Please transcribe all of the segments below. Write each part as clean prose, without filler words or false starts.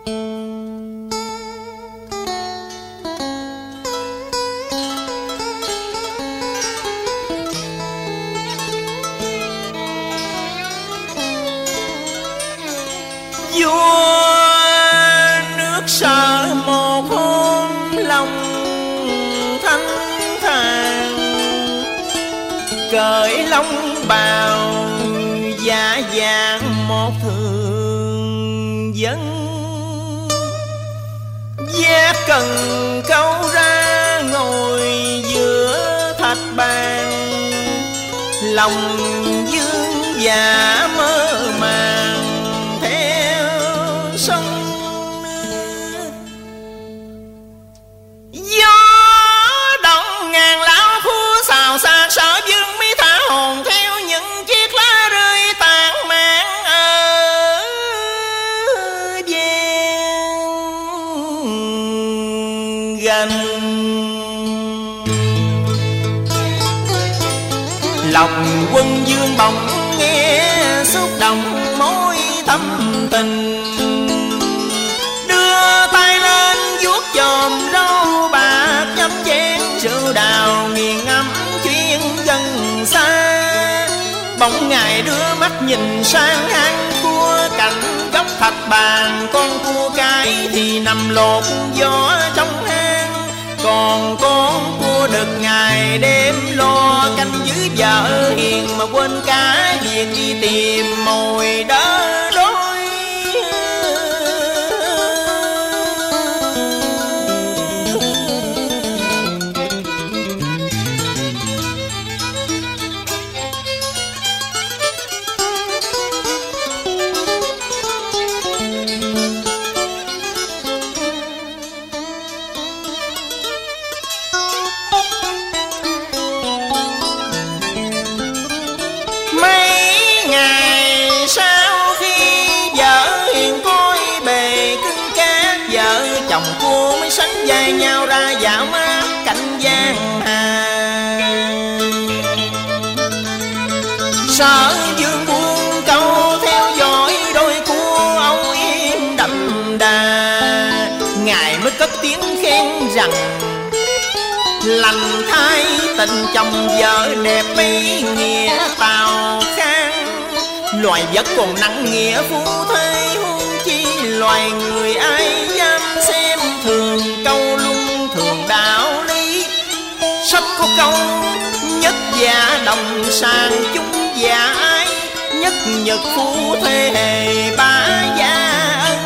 Sợ một hôm lòng thanh thản, cởi lông bào giả dạng một thường dân, vác cần câu ra ngồi giữa thạch bàn, lòng dương dạ mơ màng theo sông. Sợ dương mi thả hồn theo những chiếc lá rơi tàn mạn ở gian gần. Lòng quân dương bỗng nghe xúc động mối thâm tình, đưa tay lên vuốt chòm râu bạc nhấp chén rượu đào nghiền ngẫm dân xa. Bỗng ngài đưa mắt nhìn sang hang cua cạnh góc thạch bàn, con cua cái thì nằm lột gió trong hang, còn con cua đực ngày đêm lo canh giữ vợ hiền, mà quên cả việc đi tìm mồi đỡ đói. Cua mới sánh vai nhau ra dạo mát cạnh giang hà. Sở dương buông câu theo dõi đôi cua âu yếm đậm đà, ngài mới cất tiếng khen rằng lành thay tình chồng vợ đẹp mấy nghĩa tào khang. Loài vật còn nặng nghĩa phu thế, huống chi loài người ai dám xem thường câu luân thường đạo lý. Sách có câu nhất giả đồng sàng chung giả ái, nhất nhật phu thế hề bá gia ân.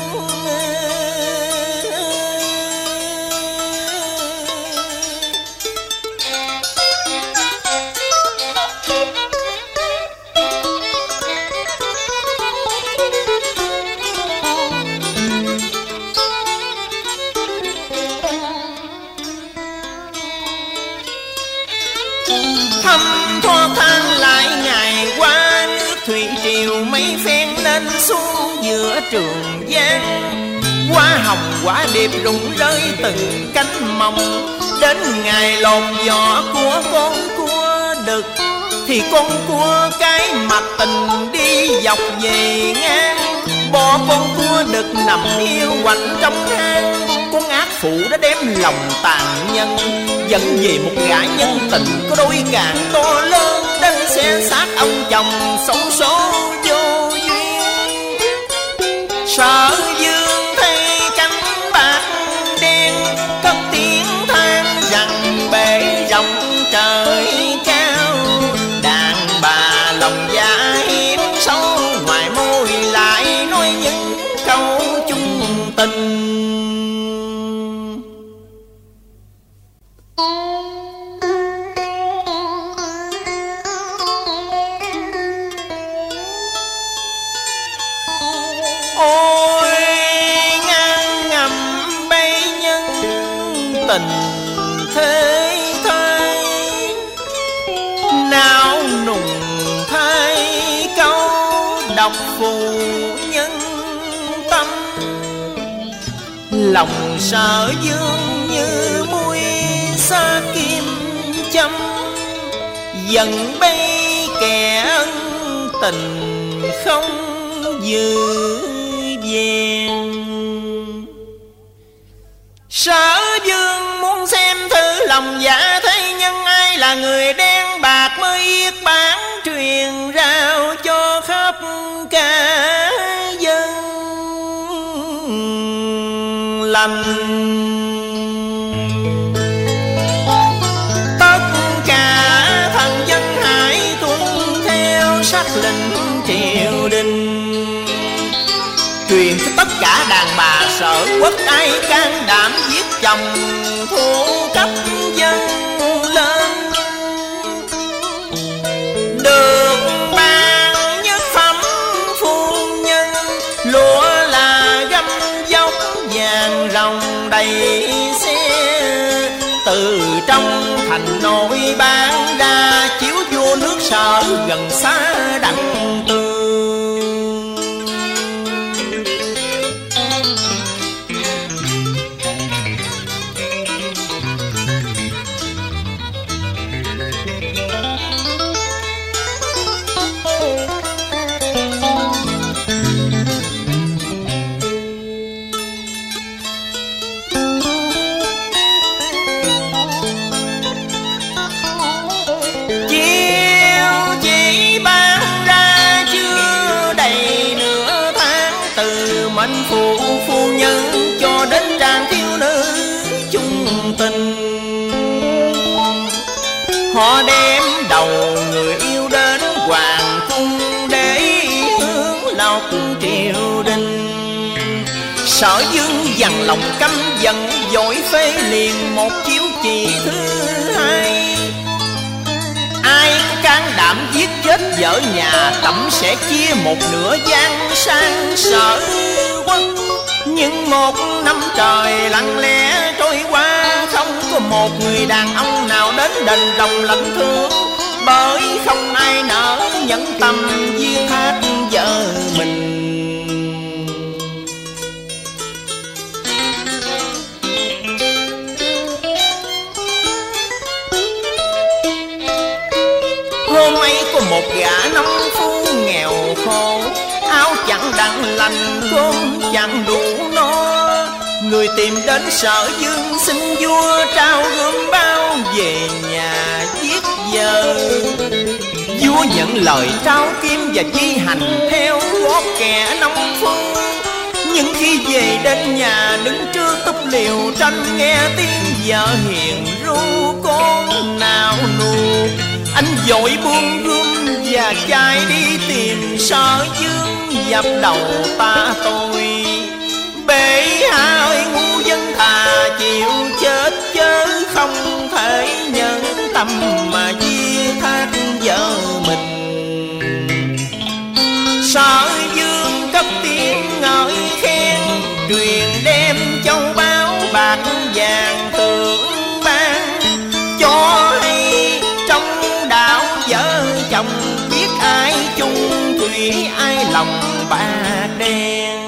Thăm thoa than lại ngày qua, nước thủy triều mấy phen lên xuống giữa trường giang. Hoa hồng quả điệp rụng rơi từng cánh mồng, đến ngày lột vỏ của con cua đực thì con cua cái mặt tình đi dọc về ngang. Bỏ con cua đực nằm yêu quạnh trong hang, con ác phụ đã đem lòng tàn nhân dẫn về một gã nhân tình có đôi càng to lớn, đến xé xác ông chồng xấu số vô duyên. Sợ dương thấy cánh bạc đen cất tiếng than rằng bể rộng trời cao, đàn bà lòng dạ hiểm sâu, ngoài môi lại nói những câu chung tình. Ôi ngang ngầm bay nhân tình thế thái, não nùng thay câu độc phù nhân tâm. Lòng sợ dương như mũi sa kim châm, dần bay kẻ ân tình không dư vẹn. Sở Dương muốn xem thử lòng dạ thế nhân, ai là người đen bạc mới yết bản truyền rao cho khắp cả dân lành. Tất cả thần dân hãy tuân theo sắc lệnh triều đình, truyền cho tất cả đàn bà Sở Quốc ai can đảm giết chồng thô cấp dân lên, được ban nhất phẩm phu nhân, lúa là gấm dốc vàng rồng đầy xe, từ trong thành nội bán ra chiếu vua nước Sở gần xa đặng tường. Mệnh phụ phu nhân cho đến trang thiếu nữ chung tình, họ đem đầu người yêu đến hoàng cung để hướng lộc triều đình. Sở Dương dằn lòng căm giận vội phê liền một chiếu chỉ thứ hai, ai có can đảm giết chết vợ nhà, Tẩm sẽ chia một nửa giang sang Sở Quốc. Nhưng 1 năm trời lặng lẽ trôi qua, không có một người đàn ông nào đến đền đồng lãnh thương, bởi không ai nỡ nhẫn tâm giết hết vợ mình. Hôm ấy có một gã nông phu nghèo khổ, áo chẳng đặng lành cơm chẳng đủ no, người tìm đến Sở Dương xin vua trao gươm bao về nhà giết vợ. Vua nhận lời trao kiếm và chi hành theo gót kẻ nông phu, nhưng khi về đến nhà đứng trước túp liều tranh, nghe tiếng vợ hiền ru con nào nụ, anh vội buông gươm và chạy đi tìm Sở Dương dập đầu ta tôi. Bệ hạ ơi ngu dân thà chịu chết chớ không thể nhân tâm mà giết thác vợ mình. Sở Dương cấp tiếng ngợi khen, truyền đem châu báu bạc vàng thưởng ban, cho hay trong đạo vợ chồng biết ai chung thủy ai lòng bạc đen.